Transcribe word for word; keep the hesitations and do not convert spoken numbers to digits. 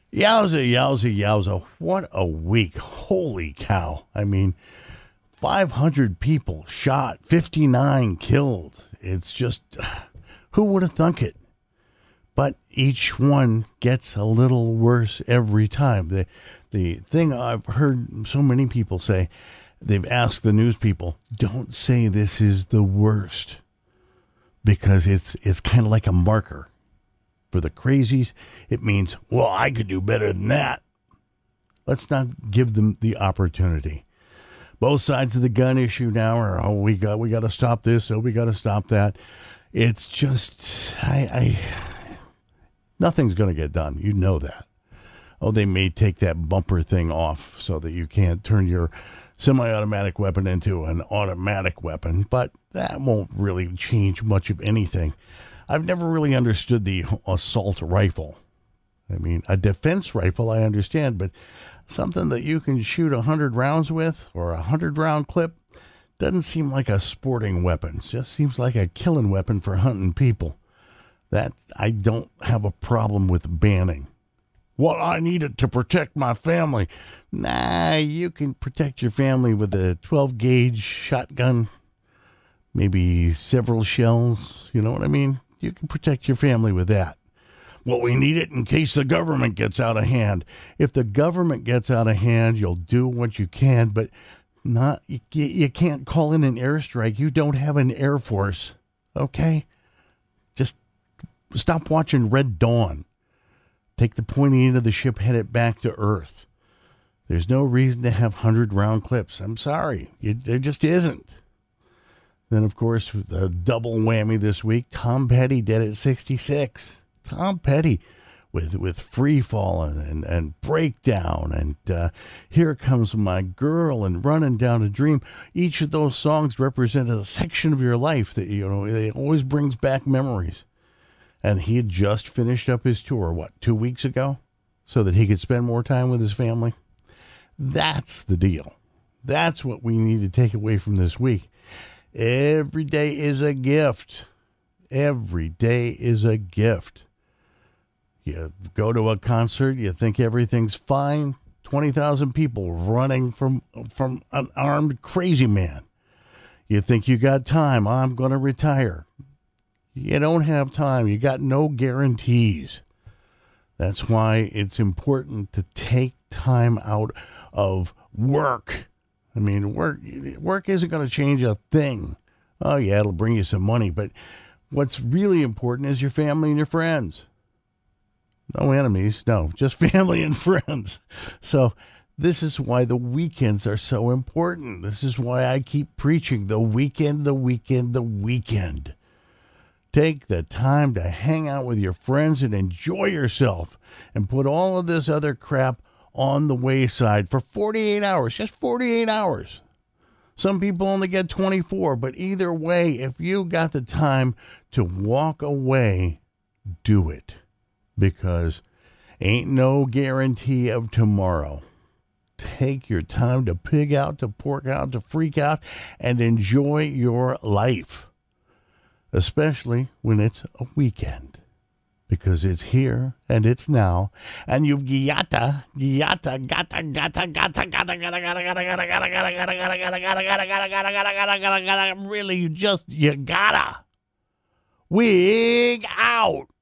Yowza, yowza, yowza. What a week. Holy cow. I mean, five hundred people shot, fifty-nine killed. It's just, who would have thunk it? But each one gets a little worse every time. The, the thing I've heard so many people say, they've asked the news people, don't say this is the worst, because it's it's kind of like a marker. For the crazies, it means, well, I could do better than that. Let's not give them the opportunity. Both sides of the gun issue now are, oh, we got we got to stop this, oh, we got to stop that. It's just, I, I nothing's going to get done. You know that. Oh, they may take that bumper thing off so that you can't turn your semi-automatic weapon into an automatic weapon, but that won't really change much of anything. I've never really understood the assault rifle. I mean, a defense rifle, I understand, but something that you can shoot one hundred rounds with or a one hundred round clip doesn't seem like a sporting weapon. It just seems like a killing weapon for hunting people. That I don't have a problem with banning. Well, I need it to protect my family. Nah, you can protect your family with a twelve gauge shotgun, maybe several shells, you know what I mean? You can protect your family with that. Well, we need it in case the government gets out of hand. If the government gets out of hand, you'll do what you can, but not you, you can't call in an airstrike. You don't have an air force, okay? Just stop watching Red Dawn. Take the pointy end of the ship, head it back to Earth. There's no reason to have one hundred round clips. I'm sorry. You, there just isn't. Then, of course, the double whammy this week, Tom Petty dead at sixty-six. Tom Petty with with Free Fallin' and, and Breakdown and uh, Here Comes My Girl and Running Down a Dream. Each of those songs represent a section of your life that, you know, it always brings back memories. And he had just finished up his tour, what, two weeks ago? So that he could spend more time with his family. That's the deal. That's what we need to take away from this week. Every day is a gift. Every day is a gift. You go to a concert, you think everything's fine. twenty thousand people running from from an armed crazy man. You think you got time. I'm going to retire. You don't have time. You got no guarantees. That's why it's important to take time out of work. I mean, work work isn't going to change a thing. Oh, yeah, it'll bring you some money. But what's really important is your family and your friends. No enemies. No, just family and friends. So this is why the weekends are so important. This is why I keep preaching the weekend, the weekend, the weekend. Take the time to hang out with your friends and enjoy yourself and put all of this other crap on the wayside for forty-eight hours, just forty-eight hours. Some people only get twenty-four, but either way, if you got the time to walk away, do it. Because ain't no guarantee of tomorrow. Take your time to pig out, to pork out, to freak out, and enjoy your life. Especially when it's a weekend. Because it's here and it's now, and you've giata, giata, gata, gata, gata, gata, gata, gata, gata, gata, gata, gata, gata, gata, gata, gata, gata, gata, gata, gata, gata, really, you just, you gotta wig out.